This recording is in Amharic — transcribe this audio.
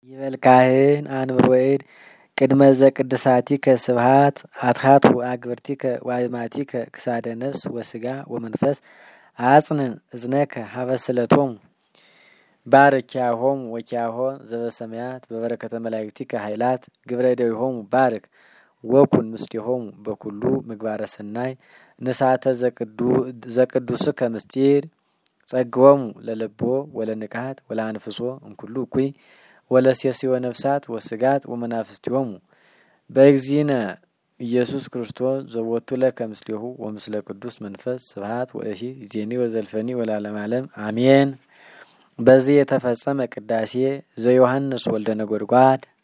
ይበልካህን አንብሮይድ ቅድመ ዘቅድሳቲከ ስብሃት አትሃት ወአግብርቲከ ወአይማቲከ ክሳደ ነፍስ ወስጋ ወመንፈስ አጽንን እዝነከ ሀበስለቶም ባርኪያሆም ወኪያሆን ዘበሰማያት በበረከተ መላእክቲከ ኃይላት ግብረ እደዊሆሙ ባርክ ወኩን ምስጢሆሙ በኩሉ ምግባረ ሰናይ ንሳተ ዘቅዱስከ ምስጢር ጸግወሙ ለልቦ ወለንቃት ወለአንፍሶ እንኩሉ እኩይ ወለሴስዮ ነፍሳት ወስጋት ወመናፍስቲሆሙ በእግዚእነ ኢየሱስ ክርስቶስ ዘወቱ ለከ ምስሌሁ ወምስለ ቅዱስ መንፈስ ስብሐት ወእሂ ዜኒ ወዘልፈኒ ወለዓለመ ዓለም አሜን። በዚህ የተፈጸመ ቅዳሴ ዘዮሐንስ ወልደ ነጎድጓድ